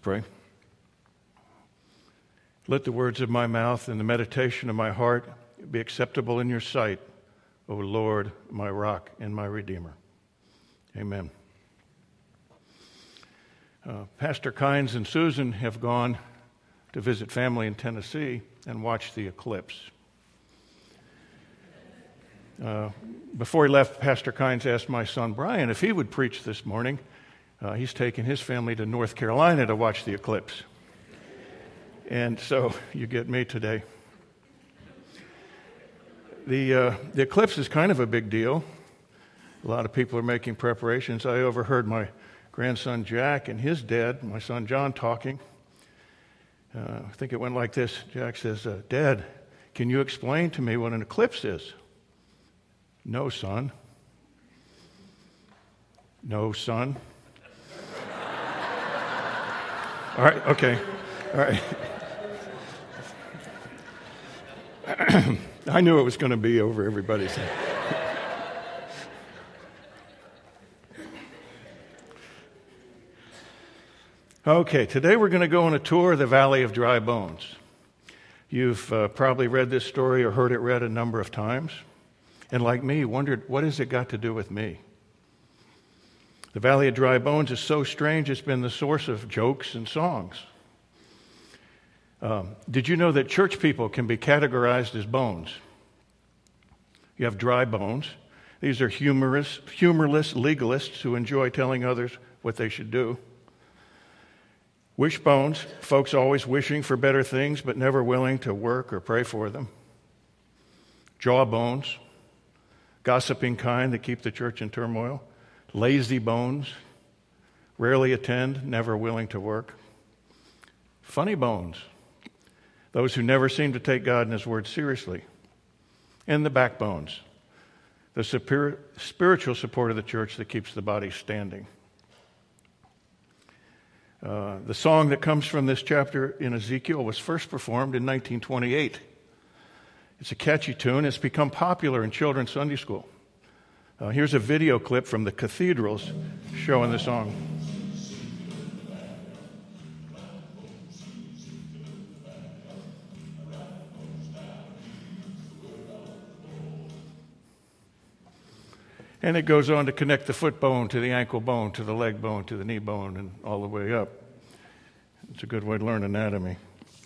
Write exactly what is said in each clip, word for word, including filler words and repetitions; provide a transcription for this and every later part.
pray. Let the words of my mouth and the meditation of my heart be acceptable in your sight, O Lord, my rock and my redeemer. Amen. Uh, Pastor Kynes and Susan have gone to visit family in Tennessee and watch the eclipse. Uh, before he left, Pastor Kynes asked my son Brian if he would preach this morning. Uh, he's taken his family to North Carolina to watch the eclipse. And so you get me today. The, uh, the eclipse is kind of a big deal. A lot of people are making preparations. I overheard my grandson Jack and his dad, my son John, talking. Uh, I think it went like this. Jack says, uh, Dad, can you explain to me what an eclipse is? No, son. No, son. All right, okay. All right. I knew it was going to be over everybody's head. Okay, today we're going to go on a tour of the Valley of Dry Bones. You've uh, probably read this story or heard it read a number of times, and like me, wondered, what has it got to do with me? The Valley of Dry Bones is so strange, it's been the source of jokes and songs. Um, did you know that church people can be categorized as bones? You have dry bones. These are humorous, humorless legalists who enjoy telling others what they should do. Wish bones, folks always wishing for better things but never willing to work or pray for them. Jaw bones, gossiping kind that keep the church in turmoil. Lazy bones, rarely attend, never willing to work. Funny bones, those who never seem to take God and His Word seriously. And the backbones, the superior, spiritual support of the church that keeps the body standing. Uh, the song that comes from this chapter in Ezekiel was first performed in nineteen twenty-eight. It's a catchy tune. It's become popular in children's Sunday school. Uh, here's a video clip from the cathedrals showing the song. And it goes on to connect the foot bone to the ankle bone, to the leg bone, to the knee bone, and all the way up. It's a good way to learn anatomy.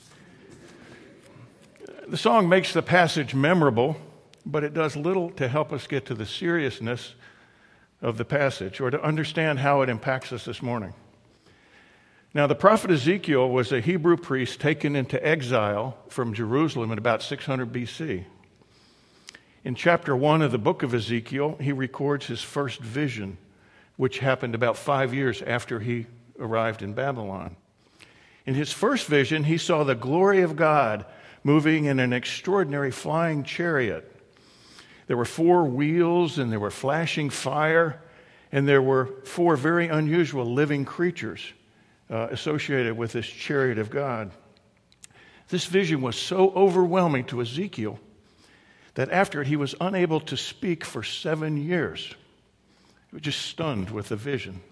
The song makes the passage memorable, but it does little to help us get to the seriousness of the passage or to understand how it impacts us this morning. Now, the prophet Ezekiel was a Hebrew priest taken into exile from Jerusalem in about six hundred B C. In chapter one of the book of Ezekiel, he records his first vision, which happened about five years after he arrived in Babylon. In his first vision, he saw the glory of God moving in an extraordinary flying chariot. There were four wheels, and there were flashing fire, and there were four very unusual living creatures uh, associated with this chariot of God. This vision was so overwhelming to Ezekiel that after it, he was unable to speak for seven years. He was just stunned with the vision.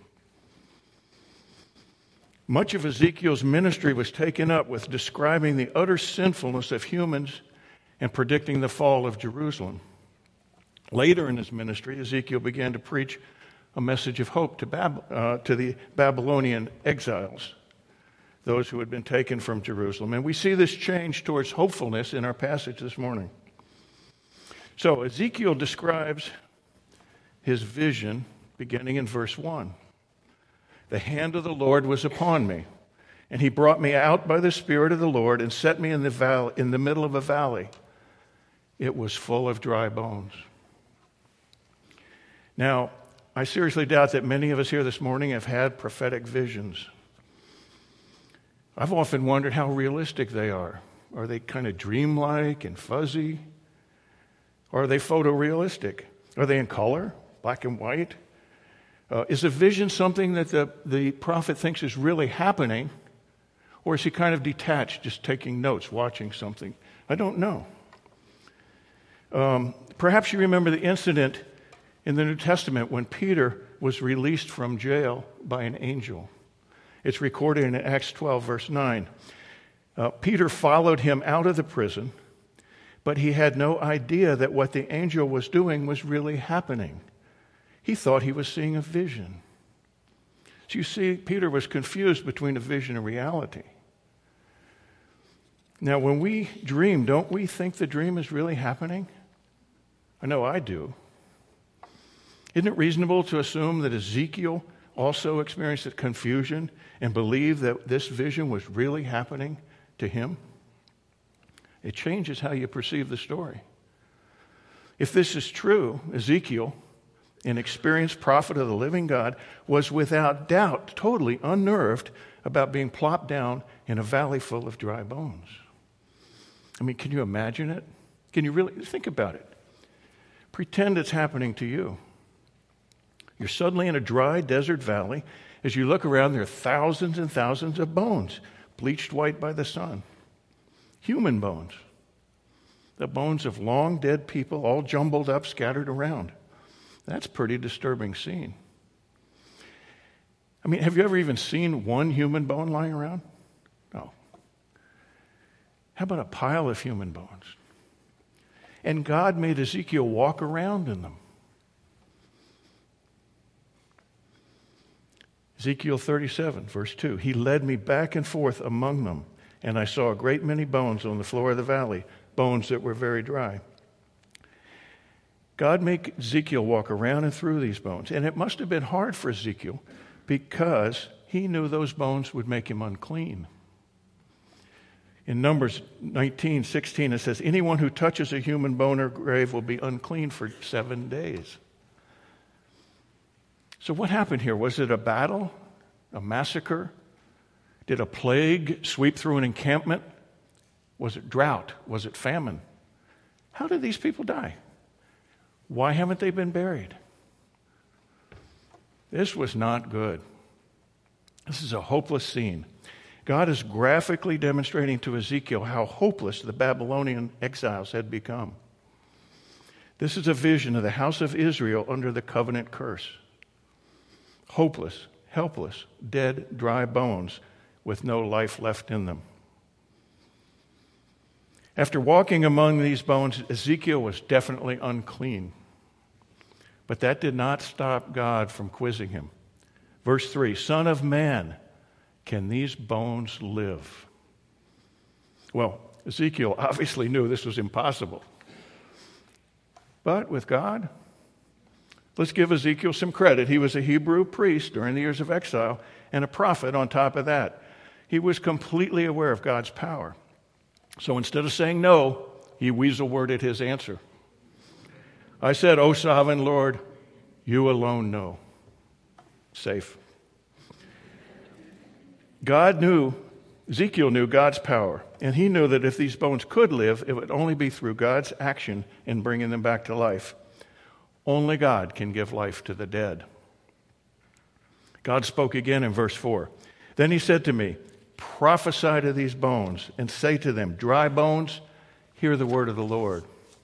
Much of Ezekiel's ministry was taken up with describing the utter sinfulness of humans and predicting the fall of Jerusalem. Later in his ministry, Ezekiel began to preach a message of hope to, Bab- uh, to the Babylonian exiles, those who had been taken from Jerusalem. And we see this change towards hopefulness in our passage this morning. So Ezekiel describes his vision beginning in verse one. The hand of the Lord was upon me, and he brought me out by the Spirit of the Lord and set me in the valley, in the middle of a valley. It was full of dry bones. Now, I seriously doubt that many of us here this morning have had prophetic visions. I've often wondered how realistic they are. Are they kind of dreamlike and fuzzy? Or are they photorealistic? Are they in color, black and white? Uh, is a vision something that the, the prophet thinks is really happening? Or is he kind of detached, just taking notes, watching something? I don't know. Um, perhaps you remember the incident in the New Testament when Peter was released from jail by an angel. It's recorded in Acts twelve, verse nine. Uh, Peter followed him out of the prison, but he had no idea that what the angel was doing was really happening. He thought he was seeing a vision. So you see, Peter was confused between a vision and reality. Now, when we dream, don't we think the dream is really happening? I know I do. Isn't it reasonable to assume that Ezekiel also experienced confusion and believed that this vision was really happening to him? It changes how you perceive the story. If this is true, Ezekiel, an experienced prophet of the living God, was without doubt totally unnerved about being plopped down in a valley full of dry bones. I mean, can you imagine it? Can you really think about it? Pretend it's happening to you. You're suddenly in a dry desert valley. As you look around, there are thousands and thousands of bones, bleached white by the sun. Human bones. The bones of long dead people, all jumbled up, scattered around. That's a pretty disturbing scene. I mean, have you ever even seen one human bone lying around? No. How about a pile of human bones? And God made Ezekiel walk around in them. Ezekiel thirty-seven, verse two, he led me back and forth among them, and I saw a great many bones on the floor of the valley, bones that were very dry. God made Ezekiel walk around and through these bones, and it must have been hard for Ezekiel because he knew those bones would make him unclean. In Numbers nineteen, sixteen, it says, anyone who touches a human bone or grave will be unclean for seven days. So what happened here? Was it a battle? A massacre? Did a plague sweep through an encampment? Was it drought? Was it famine? How did these people die? Why haven't they been buried? This was not good. This is a hopeless scene. God is graphically demonstrating to Ezekiel how hopeless the Babylonian exiles had become. This is a vision of the house of Israel under the covenant curse. Hopeless, helpless, dead, dry bones with no life left in them. After walking among these bones, Ezekiel was definitely unclean. But that did not stop God from quizzing him. Verse three, Son of man, can these bones live? Well, Ezekiel obviously knew this was impossible. But with God, let's give Ezekiel some credit. He was a Hebrew priest during the years of exile and a prophet on top of that. He was completely aware of God's power. So instead of saying no, he weasel-worded his answer. I said, O sovereign Lord, you alone know. Safe. God knew, Ezekiel knew God's power, and he knew that if these bones could live, it would only be through God's action in bringing them back to life. Only God can give life to the dead. God spoke again in verse four. Then he said to me, prophesy to these bones and say to them, dry bones, hear the word of the Lord.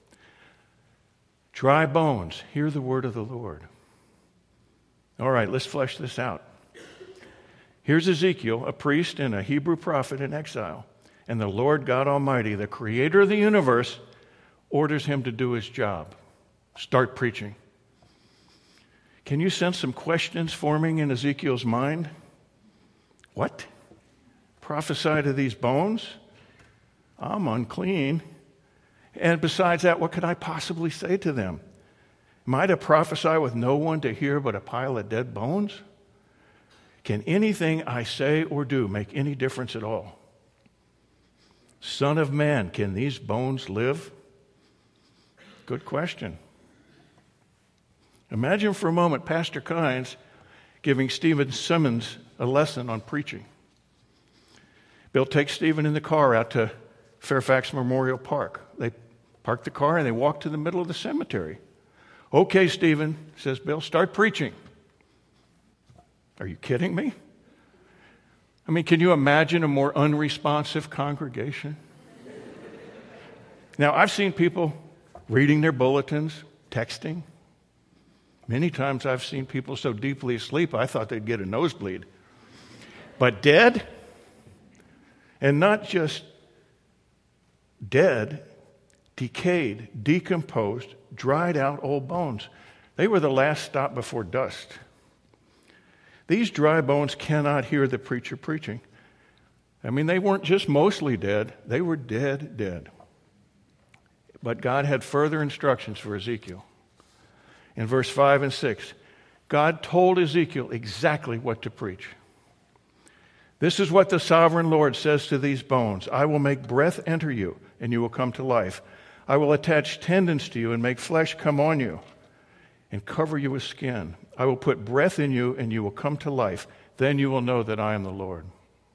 Dry bones, hear the word of the Lord. All right, let's flesh this out. Here's Ezekiel, a priest and a Hebrew prophet in exile. And the Lord God Almighty, the creator of the universe, orders him to do his job. Start preaching. Can you sense some questions forming in Ezekiel's mind? What? Prophesy to these bones? I'm unclean. And besides that, what could I possibly say to them? Am I to prophesy with no one to hear but a pile of dead bones? Can anything I say or do make any difference at all? Son of man, can these bones live? Good question. Imagine for a moment Pastor Kynes giving Stephen Simmons a lesson on preaching. Bill takes Stephen in the car out to Fairfax Memorial Park. They park the car and they walk to the middle of the cemetery. Okay, Stephen, says Bill, start preaching. Are you kidding me? I mean, can you imagine a more unresponsive congregation? Now, I've seen people reading their bulletins, texting. Many times I've seen people so deeply asleep I thought they'd get a nosebleed. But dead, and not just dead, decayed, decomposed, dried out old bones. They were the last stop before dust. These dry bones cannot hear the preacher preaching. I mean, they weren't just mostly dead, they were dead, dead. But God had further instructions for Ezekiel. In verse five and six, God told Ezekiel exactly what to preach. This is what the sovereign Lord says to these bones. I will make breath enter you, and you will come to life. I will attach tendons to you and make flesh come on you and cover you with skin. I will put breath in you, and you will come to life. Then you will know that I am the Lord.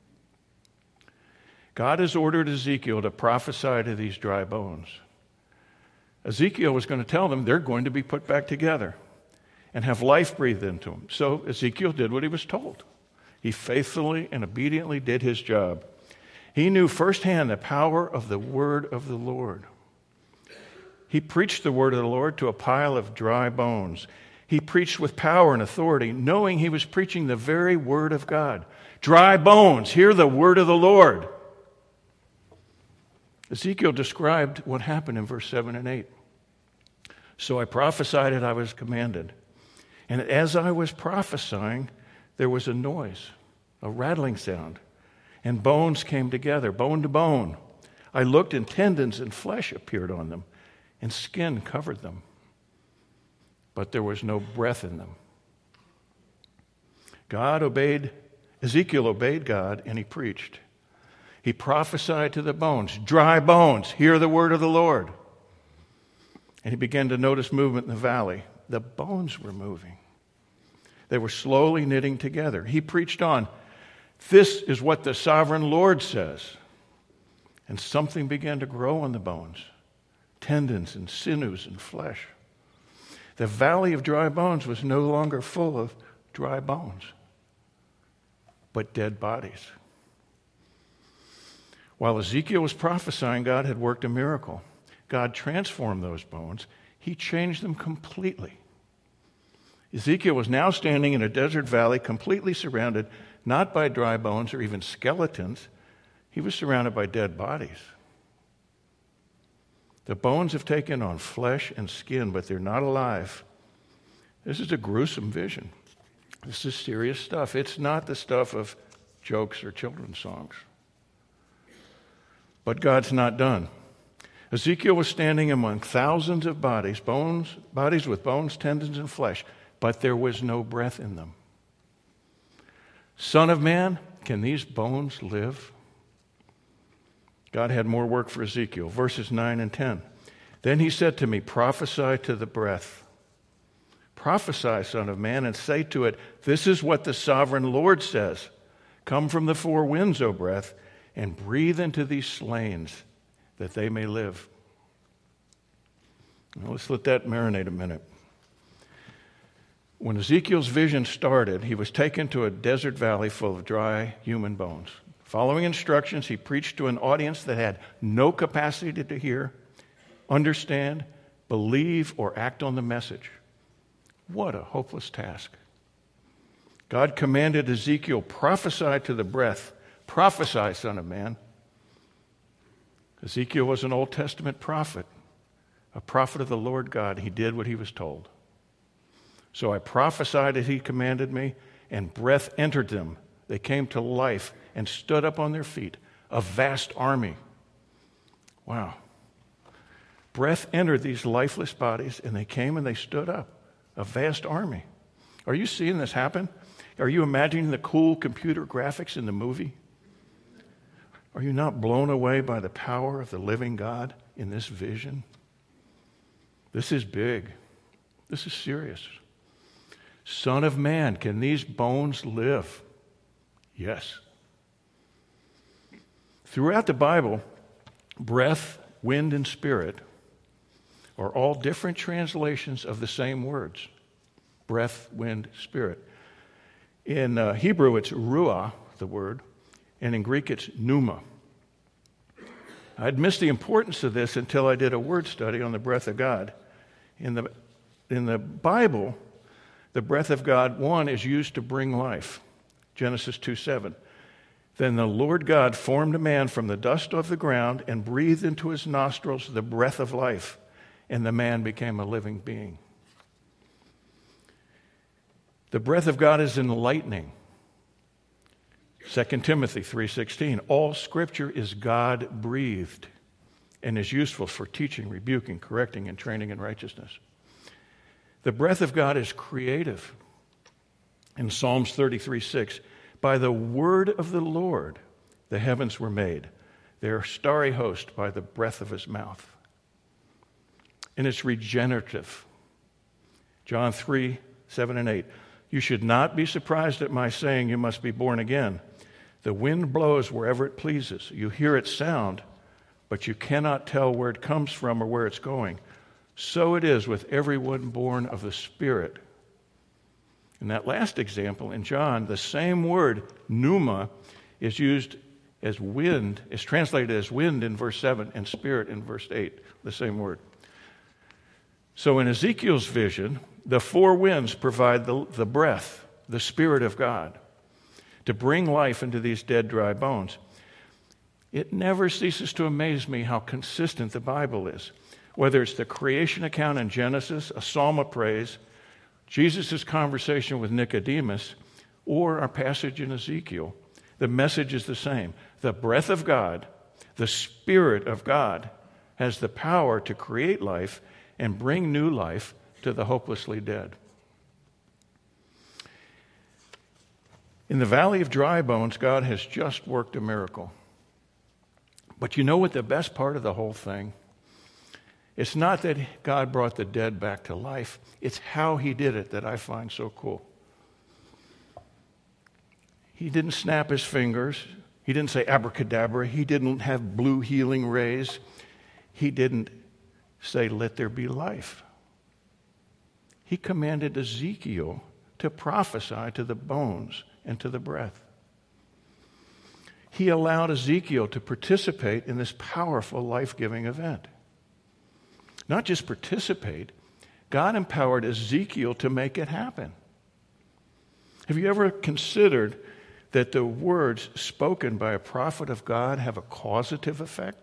God has ordered Ezekiel to prophesy to these dry bones. Ezekiel was going to tell them they're going to be put back together and have life breathed into them. So Ezekiel did what he was told. He faithfully and obediently did his job. He knew firsthand the power of the word of the Lord. He preached the word of the Lord to a pile of dry bones. He preached with power and authority, knowing he was preaching the very word of God. Dry bones, hear the word of the Lord. Ezekiel described what happened in verse seven and eight. So I prophesied as I was commanded. And as I was prophesying, there was a noise, a rattling sound, and bones came together, bone to bone. I looked, and tendons and flesh appeared on them, and skin covered them. But there was no breath in them. God obeyed, Ezekiel obeyed God, and he preached. He prophesied to the bones, dry bones, hear the word of the Lord. And he began to notice movement in the valley. The bones were moving. They were slowly knitting together. He preached on, this is what the sovereign Lord says. And something began to grow on the bones, tendons and sinews and flesh. The valley of dry bones was no longer full of dry bones, but dead bodies. While Ezekiel was prophesying, God had worked a miracle. God transformed those bones. He changed them completely. Ezekiel was now standing in a desert valley, completely surrounded not by dry bones or even skeletons. He was surrounded by dead bodies. The bones have taken on flesh and skin, but they're not alive. This is a gruesome vision. This is serious stuff. It's not the stuff of jokes or children's songs. But God's not done. Ezekiel was standing among thousands of bodies, bones, bodies with bones, tendons, and flesh, but there was no breath in them. Son of man, can these bones live? God had more work for Ezekiel. Verses nine and ten. Then he said to me, prophesy to the breath. Prophesy, son of man, and say to it, this is what the sovereign Lord says. Come from the four winds, O breath, and breathe into these slains, that they may live. Now let's let that marinate a minute. When Ezekiel's vision started, he was taken to a desert valley full of dry human bones. Following instructions, he preached to an audience that had no capacity to hear, understand, believe, or act on the message. What a hopeless task. God commanded Ezekiel, prophesy to the breath. Prophesy, son of man. Ezekiel was an Old Testament prophet, a prophet of the Lord God. He did what he was told. So I prophesied as he commanded me, and breath entered them. They came to life and stood up on their feet, a vast army. Wow. Breath entered these lifeless bodies, and they came and they stood up, a vast army. Are you seeing this happen? Are you imagining the cool computer graphics in the movie? Are you not blown away by the power of the living God in this vision? This is big. This is serious. Son of man, can these bones live? Yes. Throughout the Bible, breath, wind, and spirit are all different translations of the same words. Breath, wind, spirit. In uh, Hebrew, it's ruah, the word, and in Greek, it's pneuma. I'd missed the importance of this until I did a word study on the breath of God. In the, in the Bible, the breath of God, one, is used to bring life. Genesis two seven. Then the Lord God formed a man from the dust of the ground and breathed into his nostrils the breath of life, and the man became a living being. The breath of God is enlightening. Second Timothy three sixteen, all Scripture is God-breathed and is useful for teaching, rebuking, correcting, and training in righteousness. The breath of God is creative. In Psalms thirty-three six, by the word of the Lord the heavens were made, their starry host by the breath of his mouth. And it's regenerative. John three seven and eight, you should not be surprised at my saying you must be born again. The wind blows wherever it pleases. You hear its sound, but you cannot tell where it comes from or where it's going. So it is with everyone born of the Spirit. In that last example, in John, the same word, pneuma, is used as wind, is translated as wind in verse seven and spirit in verse eight, the same word. So in Ezekiel's vision, the four winds provide the, the breath, the Spirit of God, to bring life into these dead, dry bones. It never ceases to amaze me how consistent the Bible is. Whether it's the creation account in Genesis, a psalm of praise, Jesus' conversation with Nicodemus, or our passage in Ezekiel, the message is the same. The breath of God, the Spirit of God, has the power to create life and bring new life to the hopelessly dead. In the valley of dry bones, God has just worked a miracle. But you know what the best part of the whole thing? It's not that God brought the dead back to life. It's how he did it that I find so cool. He didn't snap his fingers. He didn't say abracadabra. He didn't have blue healing rays. He didn't say, let there be life. He commanded Ezekiel to prophesy to the bones and to the breath. He allowed Ezekiel to participate in this powerful life-giving event. Not just participate, God empowered Ezekiel to make it happen. Have you ever considered that the words spoken by a prophet of God have a causative effect?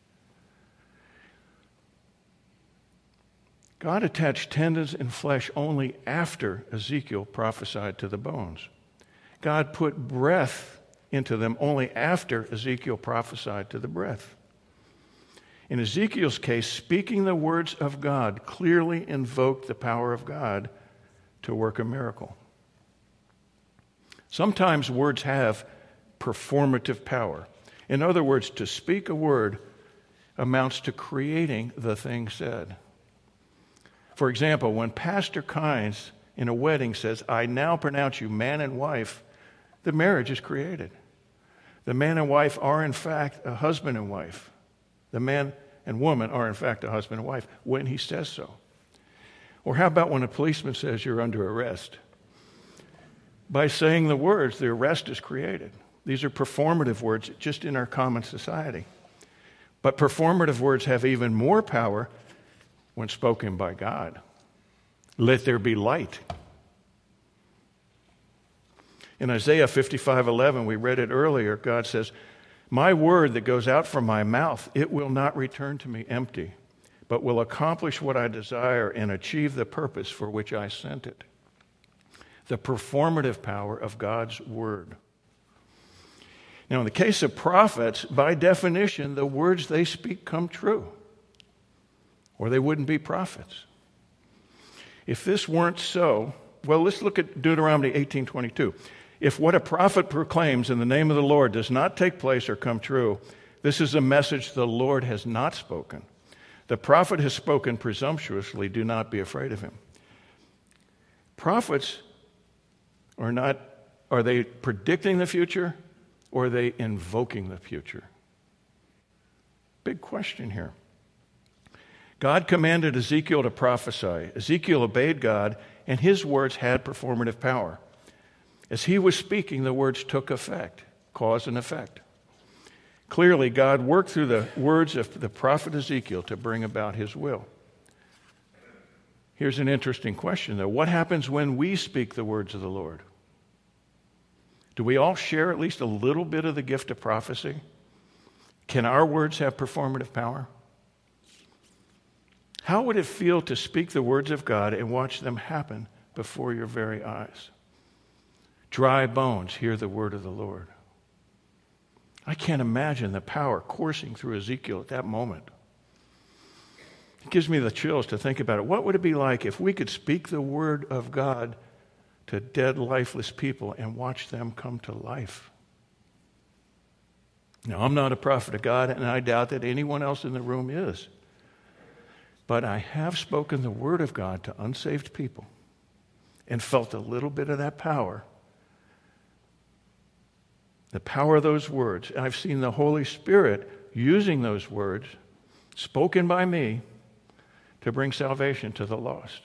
God attached tendons and flesh only after Ezekiel prophesied to the bones. God put breath into them only after Ezekiel prophesied to the breath. In Ezekiel's case, speaking the words of God clearly invoked the power of God to work a miracle. Sometimes words have performative power. In other words, to speak a word amounts to creating the thing said. For example, when Pastor Kynes in a wedding says, I now pronounce you man and wife, the marriage is created. The man and wife are in fact a husband and wife. The man and woman are in fact a husband and wife when he says so. Or how about when a policeman says you're under arrest? By saying the words, the arrest is created. These are performative words just in our common society. But performative words have even more power when spoken by God. Let there be light. In Isaiah fifty-five eleven, we read it earlier, God says, my word that goes out from my mouth, it will not return to me empty, but will accomplish what I desire and achieve the purpose for which I sent it. The performative power of God's word. Now, in the case of prophets, by definition, the words they speak come true, or they wouldn't be prophets. If this weren't so, well, let's look at Deuteronomy eighteen twenty-two. If what a prophet proclaims in the name of the Lord does not take place or come true, this is a message the Lord has not spoken. The prophet has spoken presumptuously. Do not be afraid of him. Prophets are not, are they predicting the future or are they invoking the future? Big question here. God commanded Ezekiel to prophesy. Ezekiel obeyed God, and his words had performative power. As he was speaking, the words took effect, cause and effect. Clearly, God worked through the words of the prophet Ezekiel to bring about his will. Here's an interesting question, though. What happens when we speak the words of the Lord? Do we all share at least a little bit of the gift of prophecy? Can our words have performative power? How would it feel to speak the words of God and watch them happen before your very eyes? Dry bones hear the word of the Lord. I can't imagine the power coursing through Ezekiel at that moment. It gives me the chills to think about it. What would it be like if we could speak the word of God to dead, lifeless people and watch them come to life? Now, I'm not a prophet of God, and I doubt that anyone else in the room is. But I have spoken the word of God to unsaved people and felt a little bit of that power. The power of those words. And I've seen the Holy Spirit using those words, spoken by me, to bring salvation to the lost.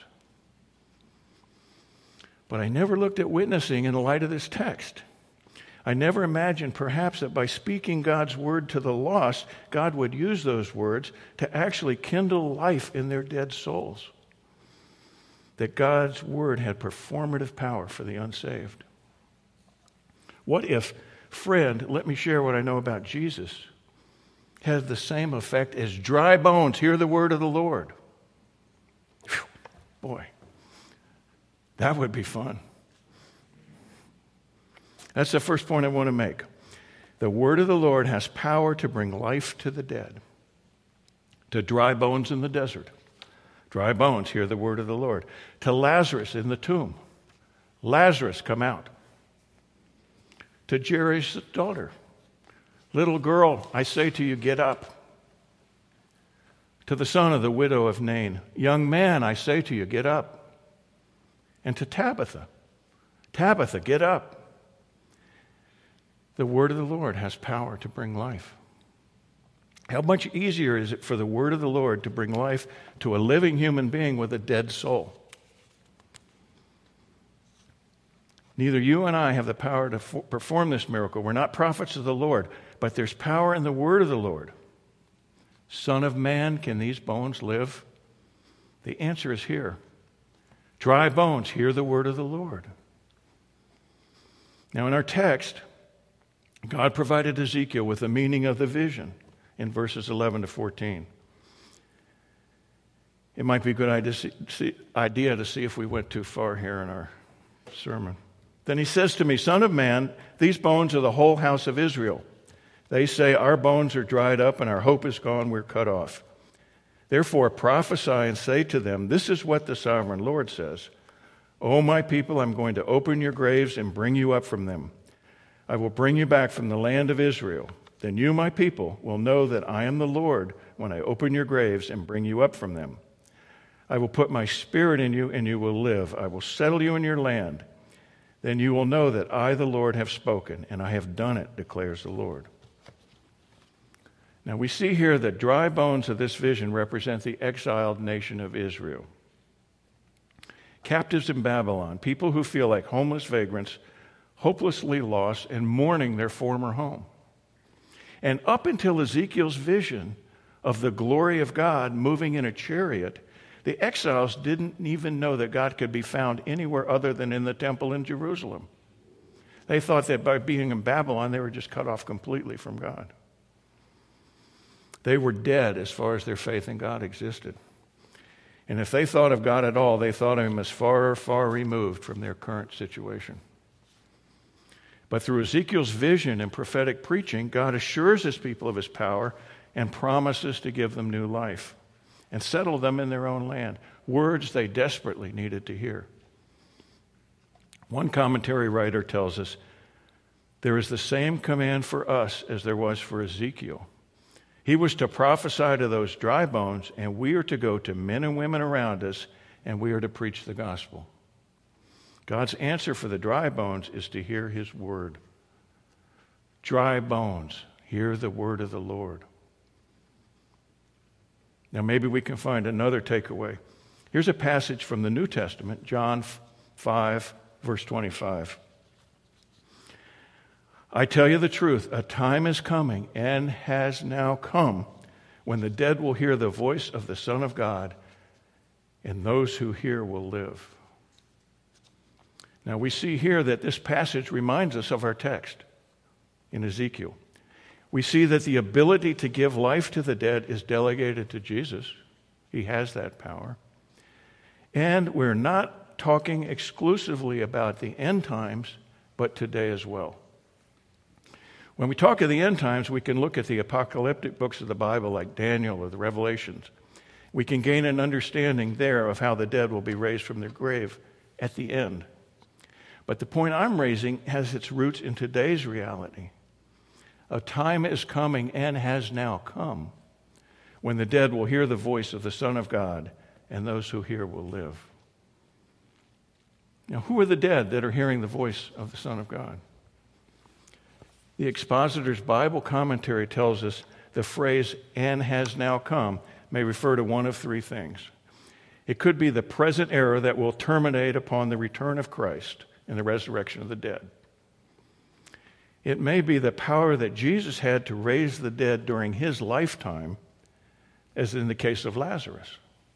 But I never looked at witnessing in the light of this text. I never imagined perhaps that by speaking God's word to the lost, God would use those words to actually kindle life in their dead souls. That God's word had performative power for the unsaved. What if, friend, let me share what I know about Jesus, has the same effect as dry bones hear the word of the Lord? Whew, boy, that would be fun. That's the first point I want to make. The word of the Lord has power to bring life to the dead, to dry bones in the desert. Dry bones hear the word of the Lord. To Lazarus in the tomb. Lazarus, come out. To Jairus' daughter. Little girl, I say to you, get up. To the son of the widow of Nain. Young man, I say to you, get up. And to Tabitha. Tabitha, get up. The word of the Lord has power to bring life. How much easier is it for the word of the Lord to bring life to a living human being with a dead soul? Neither you and I have the power to for- perform this miracle. We're not prophets of the Lord, but there's power in the word of the Lord. Son of man, can these bones live? The answer is here. Dry bones, hear the word of the Lord. Now in our text, God provided Ezekiel with the meaning of the vision in verses eleven to fourteen. It might be a good idea to see if we went too far here in our sermon. Then he says to me, Son of man, these bones are the whole house of Israel. They say, our bones are dried up and our hope is gone, we're cut off. Therefore prophesy and say to them, this is what the sovereign Lord says. O my people, I'm going to open your graves and bring you up from them. I will bring you back from the land of Israel. Then you, my people, will know that I am the Lord when I open your graves and bring you up from them. I will put my spirit in you and you will live. I will settle you in your land. Then you will know that I, the Lord, have spoken, and I have done it, declares the Lord. Now we see here that dry bones of this vision represent the exiled nation of Israel. Captives in Babylon, people who feel like homeless vagrants, hopelessly lost and mourning their former home. And up until Ezekiel's vision of the glory of God moving in a chariot, the exiles didn't even know that God could be found anywhere other than in the temple in Jerusalem. They thought that by being in Babylon, they were just cut off completely from God. They were dead as far as their faith in God existed. And if they thought of God at all, they thought of him as far, far removed from their current situation. But through Ezekiel's vision and prophetic preaching, God assures his people of his power and promises to give them new life and settle them in their own land, words they desperately needed to hear. One commentary writer tells us, there is the same command for us as there was for Ezekiel. He was to prophesy to those dry bones, and we are to go to men and women around us, and we are to preach the gospel. God's answer for the dry bones is to hear his word. Dry bones, hear the word of the Lord. Now maybe we can find another takeaway. Here's a passage from the New Testament, John five, verse twenty-five. I tell you the truth, a time is coming and has now come when the dead will hear the voice of the Son of God, and those who hear will live. Now we see here that this passage reminds us of our text in Ezekiel. We see that the ability to give life to the dead is delegated to Jesus. He has that power. And we're not talking exclusively about the end times, but today as well. When we talk of the end times, we can look at the apocalyptic books of the Bible like Daniel or the Revelations. We can gain an understanding there of how the dead will be raised from their grave at the end. But the point I'm raising has its roots in today's reality. A time is coming and has now come when the dead will hear the voice of the Son of God, and those who hear will live. Now, who are the dead that are hearing the voice of the Son of God? The Expositor's Bible commentary tells us the phrase, and has now come, may refer to one of three things. It could be the present era that will terminate upon the return of Christ and the resurrection of the dead. It may be the power that Jesus had to raise the dead during his lifetime, as in the case of Lazarus.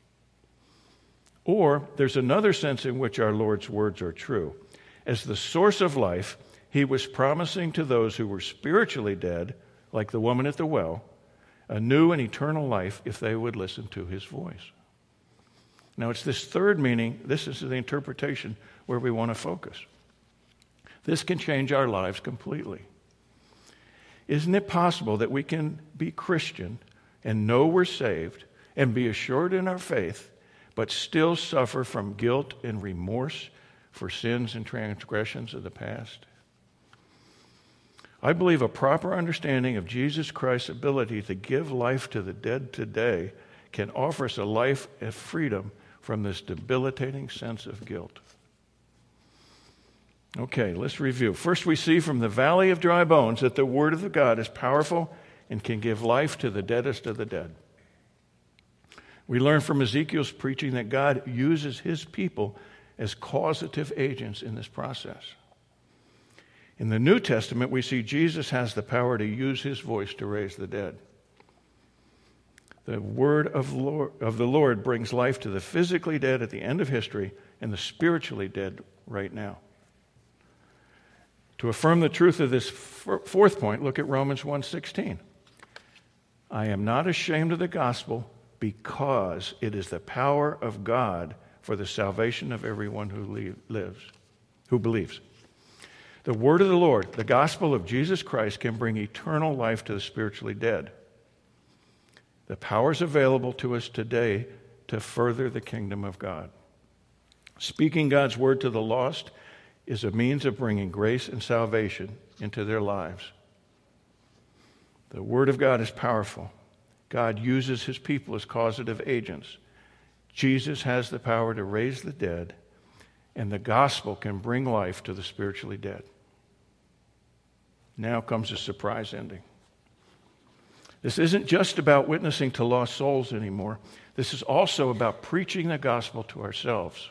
Or there's another sense in which our Lord's words are true. As the source of life, he was promising to those who were spiritually dead, like the woman at the well, a new and eternal life if they would listen to his voice. Now, it's this third meaning, this is the interpretation where we want to focus. This can change our lives completely. Isn't it possible that we can be Christian and know we're saved and be assured in our faith, but still suffer from guilt and remorse for sins and transgressions of the past? I believe a proper understanding of Jesus Christ's ability to give life to the dead today can offer us a life of freedom from this debilitating sense of guilt. Okay, let's review. First, we see from the valley of dry bones that the Word of God is powerful and can give life to the deadest of the dead. We learn from Ezekiel's preaching that God uses his people as causative agents in this process. In the New Testament, we see Jesus has the power to use his voice to raise the dead. The word of, Lord, of the Lord brings life to the physically dead at the end of history and the spiritually dead right now. To affirm the truth of this fourth point, look at Romans one sixteen. I am not ashamed of the gospel because it is the power of God for the salvation of everyone who lives, who believes. The word of the Lord, the gospel of Jesus Christ, can bring eternal life to the spiritually dead. The power is available to us today to further the kingdom of God. Speaking God's word to the lost is a means of bringing grace and salvation into their lives. The word of God is powerful. God uses his people as causative agents. Jesus has the power to raise the dead, and the gospel can bring life to the spiritually dead. Now comes a surprise ending. This isn't just about witnessing to lost souls anymore. This is also about preaching the gospel to ourselves.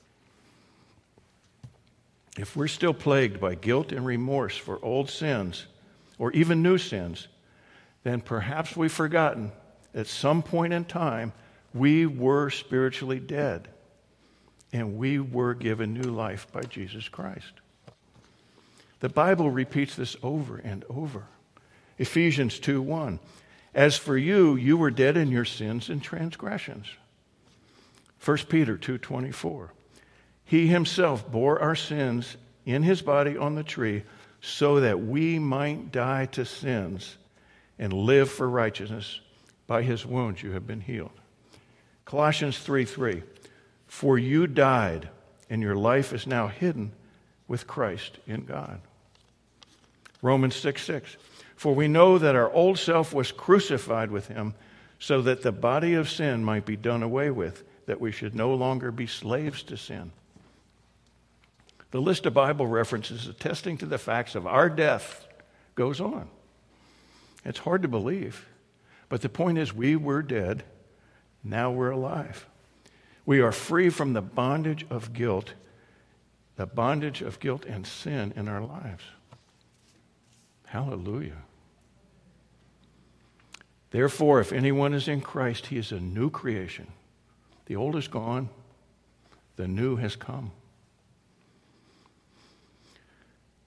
If we're still plagued by guilt and remorse for old sins, or even new sins, then perhaps we've forgotten at some point in time we were spiritually dead and we were given new life by Jesus Christ. The Bible repeats this over and over. Ephesians two one. As for you, you were dead in your sins and transgressions. First Peter two twenty-four. He himself bore our sins in his body on the tree so that we might die to sins and live for righteousness. By his wounds you have been healed. Colossians three three. For you died, and your life is now hidden with Christ in God. Romans six six. For we know that our old self was crucified with him so that the body of sin might be done away with, that we should no longer be slaves to sin. The list of Bible references attesting to the facts of our death goes on. It's hard to believe, but the point is we were dead, now we're alive. We are free from the bondage of guilt, the bondage of guilt and sin in our lives. Hallelujah. Therefore, if anyone is in Christ, he is a new creation. The old is gone, the new has come.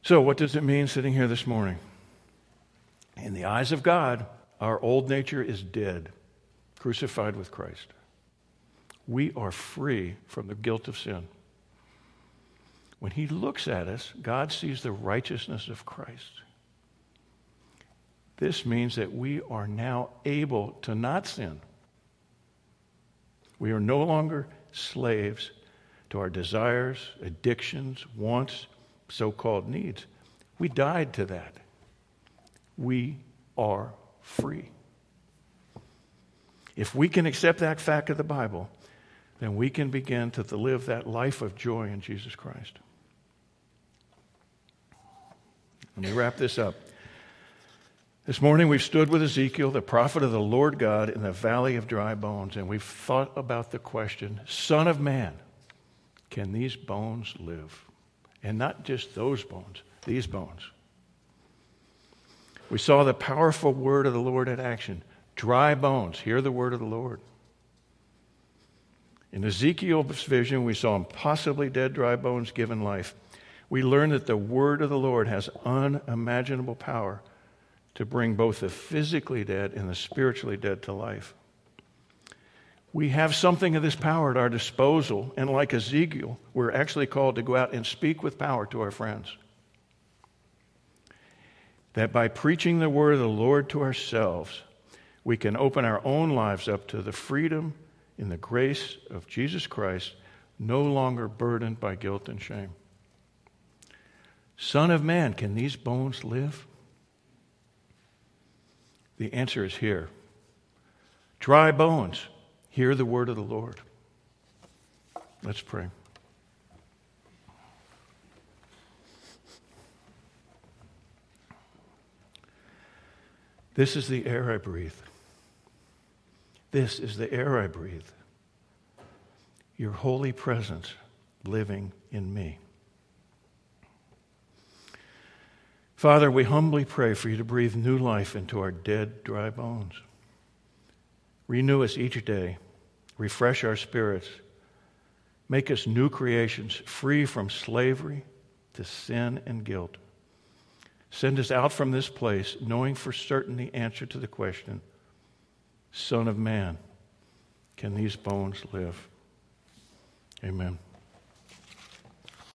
So, what does it mean sitting here this morning? In the eyes of God, our old nature is dead, crucified with Christ. We are free from the guilt of sin. When he looks at us, God sees the righteousness of Christ. This means that we are now able to not sin. We are no longer slaves to our desires, addictions, wants, so-called needs. We died to that. We are free. If we can accept that fact of the Bible, then we can begin to live that life of joy in Jesus Christ. Let me wrap this up. This morning we've stood with Ezekiel, the prophet of the Lord God, in the valley of dry bones, and we've thought about the question, Son of man, can these bones live? And not just those bones, these bones. We saw the powerful word of the Lord in action. Dry bones, hear the word of the Lord. In Ezekiel's vision, we saw impossibly dead dry bones given life. We learned that the word of the Lord has unimaginable power to bring both the physically dead and the spiritually dead to life. We have something of this power at our disposal, and like Ezekiel, we're actually called to go out and speak with power to our friends. That by preaching the word of the Lord to ourselves, we can open our own lives up to the freedom in the grace of Jesus Christ, no longer burdened by guilt and shame. Son of man, can these bones live? The answer is here. Dry bones, hear the word of the Lord. Let's pray. This is the air I breathe. This is the air I breathe. Your holy presence living in me. Father, we humbly pray for you to breathe new life into our dead, dry bones. Renew us each day. Refresh our spirits. Make us new creations, free from slavery to sin and guilt. Send us out from this place, knowing for certain the answer to the question, Son of man, can these bones live? Amen.